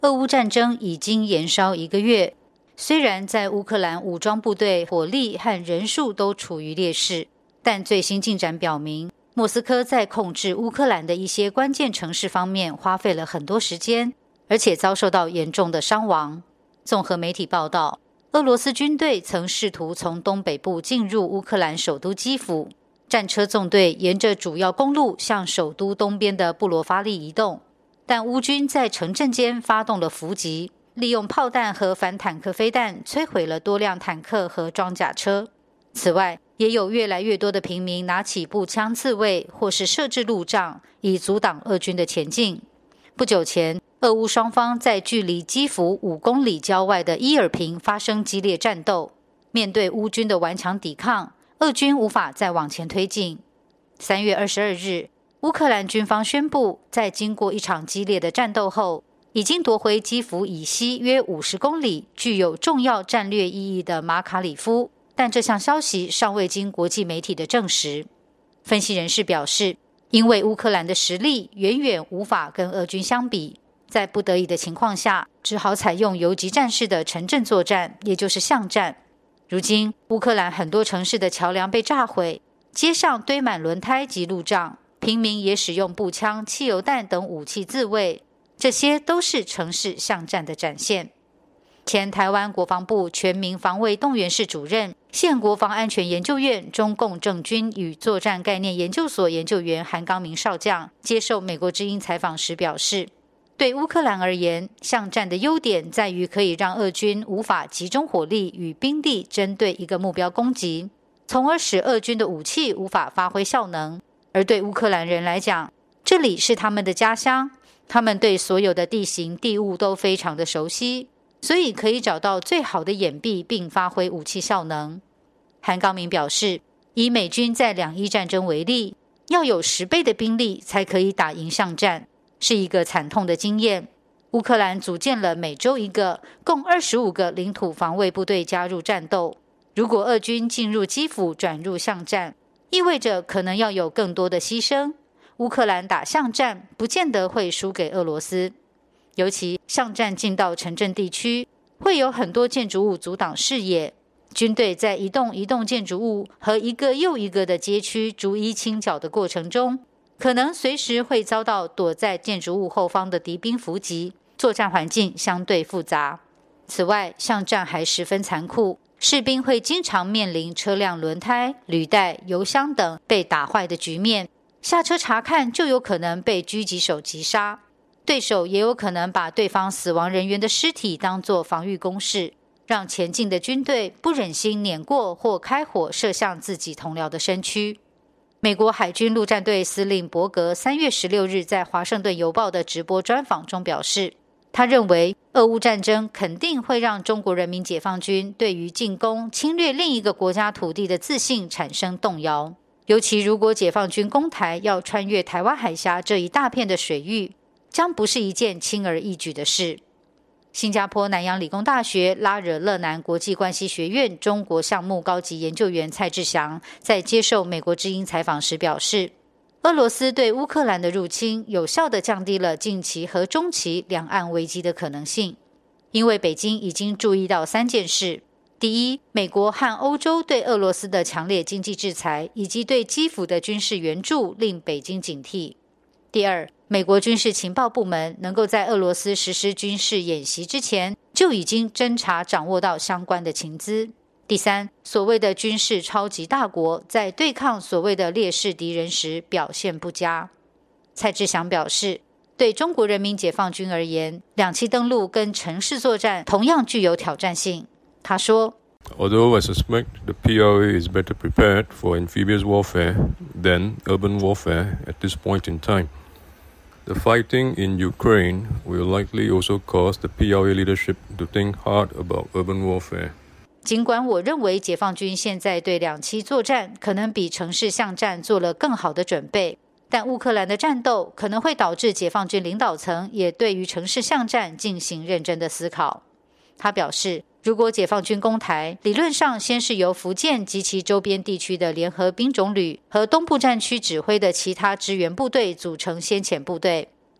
俄乌战争已经延烧1个月，虽然在乌克兰武装部队火力和人数都处于劣势，但最新进展表明，莫斯科在控制乌克兰的一些关键城市方面花费了很多时间，而且遭受到严重的伤亡。综合媒体报道，俄罗斯军队曾试图从东北部进入乌克兰首都基辅，战车纵队沿着主要公路向首都东边的布罗发利移动，但乌军在城镇间发动了伏击，利用炮弹和反坦克飞弹摧毁了多辆坦克和装甲车。此外，也有越来越多的平民拿起步枪自卫或是设置路障，以阻挡俄军的前进。不久前，俄乌双方在距离基辅5公里郊外的伊尔平发生激烈战斗，面对乌军的顽强抵抗，俄军无法再往前推进。3月22日，乌克兰军方宣布，在经过一场激烈的战斗后，已经夺回基辅以西约50公里具有重要战略意义的马卡里夫，但这项消息尚未经国际媒体的证实。分析人士表示，因为乌克兰的实力远远无法跟俄军相比，在不得已的情况下，只好采用游击战式的城镇作战，也就是巷战。如今，乌克兰很多城市的桥梁被炸毁，街上堆满轮胎及路障，平民也使用步枪、汽油弹等武器自卫，这些都是城市巷战的展现。前台湾国防部全民防卫动员室主任、现国防安全研究院中共政军与作战概念研究所研究员韩刚明少将接受美国之音采访时表示，对乌克兰而言，巷战的优点在于可以让俄军无法集中火力与兵力针对一个目标攻击，从而使俄军的武器无法发挥效能。而对乌克兰人来讲，这里是他们的家乡，他们对所有的地形地物都非常的熟悉，所以可以找到最好的掩蔽并发挥武器效能。韩刚明表示，以美军在2伊战争为例，要有10倍的兵力才可以打赢巷战，是一个惨痛的经验。乌克兰组建了每周1个，共25个领土防卫部队加入战斗。如果俄军进入基辅转入巷战，意味着可能要有更多的牺牲。乌克兰打巷战不见得会输给俄罗斯，尤其巷战进到城镇地区，会有很多建筑物阻挡视野，军队在一栋建筑物和一个又一个的街区逐一清剿的过程中，可能随时会遭到躲在建筑物后方的敌兵伏击，作战环境相对复杂。此外，巷战还十分残酷，士兵会经常面临车辆轮胎、履带、油箱等被打坏的局面，下车查看就有可能被狙击手击杀，对手也有可能把对方死亡人员的尸体当作防御工事，让前进的军队不忍心碾过或开火射向自己同僚的身躯。美国海军陆战队司令伯格3月16日在华盛顿邮报的直播专访中表示，他认为俄乌战争肯定会让中国人民解放军对于进攻侵略另一个国家土地的自信产生动摇，尤其如果解放军攻台要穿越台湾海峡这一大片的水域，将不是一件轻而易举的事。新加坡南洋理工大学拉惹勒南国际关系学院中国项目高级研究员蔡志祥在接受美国之音采访时表示，俄罗斯对乌克兰的入侵有效地降低了近期和中期两岸危机的可能性，因为北京已经注意到3件事。第一，美国和欧洲对俄罗斯的强烈经济制裁以及对基辅的军事援助令北京警惕。第二，美国军事情报部门能够在俄罗斯实施军事演习之前就已经侦查掌握到相关的情资。第三，所谓的军事超级大国在对抗所谓的劣势敌人时表现不佳。蔡志祥表示，对中国人民解放军而言，2栖登陆跟城市作战同样具有挑战性。他说， Although I suspect the PRA is better prepared for amphibious warfare than urban warfare at this point in time, the fighting in Ukraine will likely also cause the PRA leadership to think hard about urban warfare. 尽管我认为解放军现在对2栖作战可能比城市巷战做了更好的准备，但乌克兰的战斗可能会导致解放军领导层也对于城市巷战进行认真的思考。他表示，如果解放军攻台，理论上先是由福建及其周边地区的联合兵种旅和东部战区指挥的其他支援部队组成先遣部队，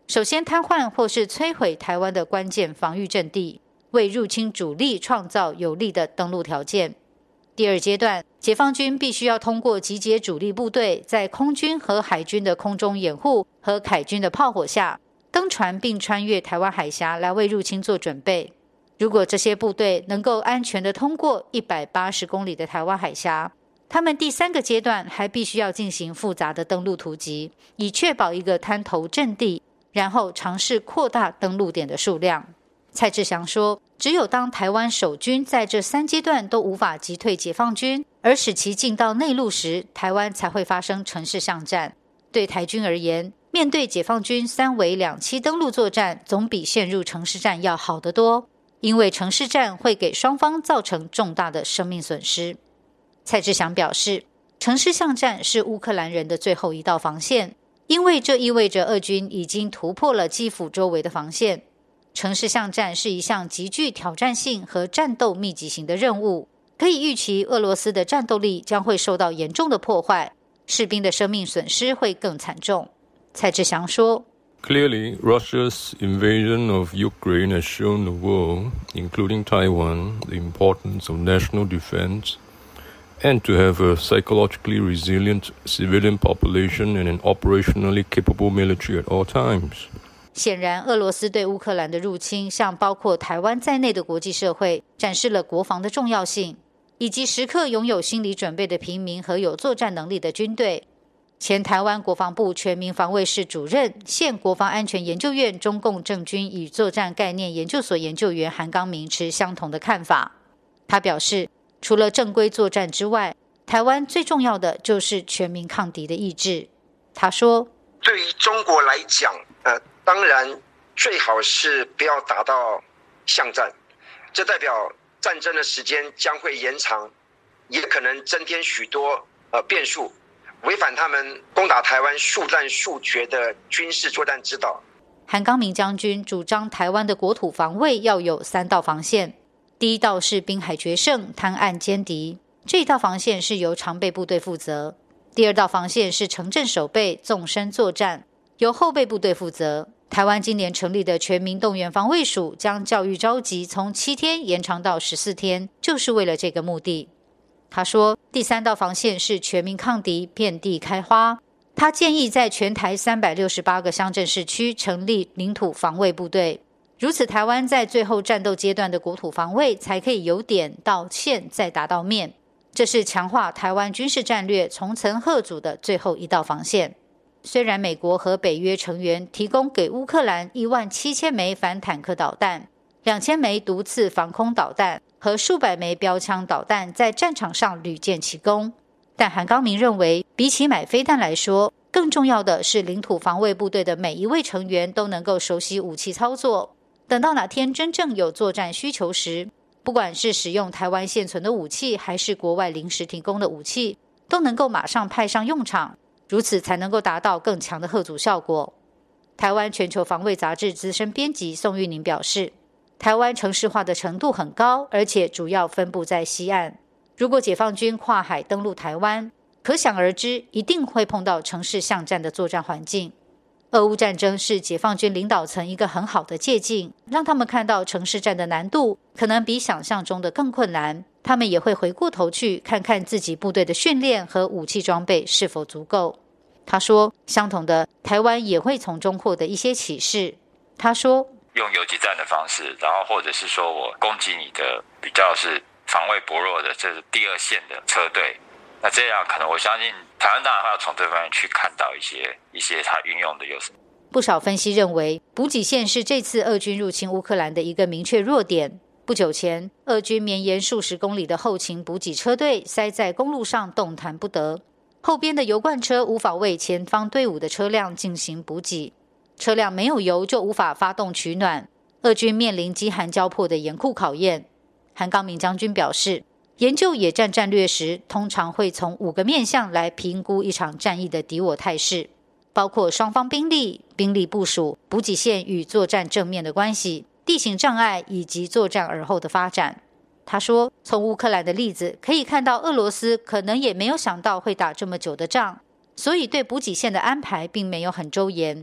首先瘫痪或是摧毁台湾的关键防御阵地，为入侵主力创造有利的登陆条件。第二阶段，解放军必须要通过集结主力部队，在空军和海军的空中掩护和海军的炮火下，登船并穿越台湾海峡来为入侵做准备。如果这些部队能够安全地通过180公里的台湾海峡，他们第三个阶段还必须要进行复杂的登陆突击，以确保一个滩头阵地，然后尝试扩大登陆点的数量。蔡志祥说，只有当台湾守军在这3阶段都无法击退解放军，而使其进到内陆时，台湾才会发生城市巷战。对台军而言，面对解放军3围2栖登陆作战，总比陷入城市战要好得多，因为城市战会给双方造成重大的生命损失。蔡志祥表示，城市巷战是乌克兰人的最后一道防线，因为这意味着俄军已经突破了基辅周围的防线。城市巷战是一项极具挑战性和战斗密集型的任务，可以预期俄罗斯的战斗力将会受到严重的破坏，士兵的生命损失会更惨重。蔡志祥说， Clearly, Russia's invasion of Ukraine has shown the world, including Taiwan, the importance of national defense and to have a psychologically resilient civilian population and an operationally capable military at all times. 显然，俄罗斯对乌克兰的入侵向包括台湾在内的国际社会展示了国防的重要性，以及时刻拥有心理准备的平民和有作战能力的军队。前台湾国防部全民防卫室主任、现国防安全研究院中共政军与作战概念研究所研究员韩刚明持相同的看法。他表示，除了正规作战之外，台湾最重要的就是全民抗敌的意志。他说， 对于中国来讲，当然最好是不要打到巷战，这代表战争的时间将会延长，也可能增添许多变数，违反他们攻打台湾速战速决的军事作战指导。 韩刚明将军主张台湾的国土防卫要有3道防线，第一道是滨海决胜，滩岸歼敌，这一道防线是由常备部队负责；第二道防线是城镇守备，纵深作战，由后备部队负责。台湾今年成立的全民动员防卫署将教育召集从7天延长到14天，就是为了这个目的。他说，第3道防线是全民抗敌，遍地开花。他建议在全台368个乡镇市区成立领土防卫部队，如此台湾在最后战斗阶段的国土防卫才可以由点到线再达到面，这是强化台湾军事战略从层吓阻的最后一道防线。虽然美国和北约成员提供给乌克兰17000枚反坦克导弹、2000枚毒刺防空导弹和数百枚标枪导弹，在战场上屡建奇功，但韩刚明认为，比起买飞弹来说，更重要的是领土防卫部队的每一位成员都能够熟悉武器操作，等到哪天真正有作战需求时，不管是使用台湾现存的武器还是国外临时提供的武器，都能够马上派上用场，如此才能够达到更强的吓阻效果。台湾全球防卫杂志资深编辑宋玉宁表示，台湾城市化的程度很高，而且主要分布在西岸。如果解放军跨海登陆台湾，可想而知，一定会碰到城市巷战的作战环境。俄乌战争是解放军领导层一个很好的借鉴，让他们看到城市战的难度可能比想象中的更困难，他们也会回过头去看看自己部队的训练和武器装备是否足够。他说，相同的，台湾也会从中获得一些启示。他说， 用游击战的方式，然后或者是说我攻击你的比较是防卫薄弱的，这是第二线的车队，那这样可能我相信台湾当然会要从这方面去看到一些它运用的优势。 不少分析认为，补给线是这次俄军入侵乌克兰的一个明确弱点。不久前，俄军绵延数十公里的后勤补给车队塞在公路上动弹不得，后边的油罐车无法为前方队伍的车辆进行补给，车辆没有油就无法发动取暖，俄军面临饥寒交迫的严酷考验。韩刚明将军表示，研究野战战略时，通常会从5个面向来评估一场战役的敌我态势，包括双方兵力、兵力部署、补给线与作战正面的关系、地形障碍以及作战而后的发展。他说，从乌克兰的例子可以看到，俄罗斯可能也没有想到会打这么久的仗，所以对补给线的安排并没有很周延。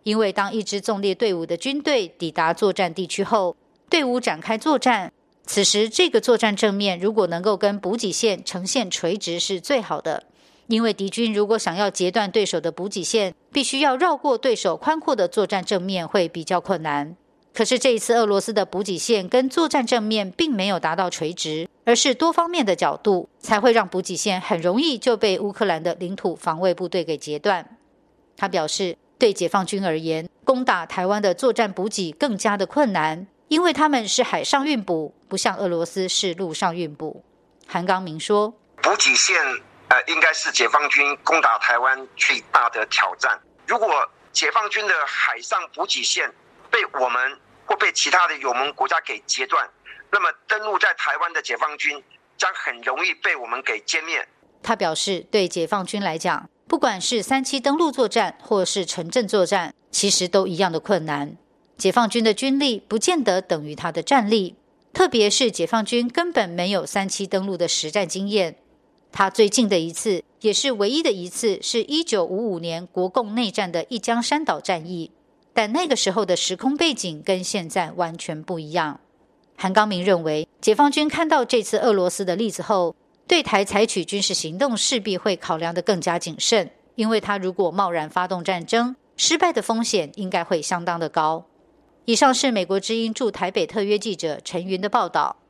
因为当一支纵列队伍的军队抵达作战地区后，队伍展开作战，此时这个作战正面如果能够跟补给线呈现垂直是最好的，因为敌军如果想要截断对手的补给线，必须要绕过对手宽阔的作战正面，会比较困难。可是这一次俄罗斯的补给线跟作战正面并没有达到垂直，而是多方面的角度，才会让补给线很容易就被乌克兰的领土防卫部队给截断。他表示，对解放军而言，攻打台湾的作战补给更加的困难，因为他们是海上运补，不像俄罗斯是陆上运补。韩刚明说， 补给线应该是解放军攻打台湾最大的挑战。如果解放军的海上补给线被我们或被其他的友盟国家给截断，那么登陆在台湾的解放军将很容易被我们给歼灭。 他表示，对解放军来讲，不管是3·7登陆作战或是城镇作战，其实都一样的困难。解放军的军力不见得等于他的战力，特别是解放军根本没有3·7登陆的实战经验。他最近的一次，也是唯一的一次，是1955年国共内战的一江山岛战役，但那个时候的时空背景跟现在完全不一样。韩刚明认为，解放军看到这次俄罗斯的例子后，对台采取军事行动势必会考量得更加谨慎，因为他如果贸然发动战争，失败的风险应该会相当的高。以上是美国之音驻台北特约记者陈云的报道。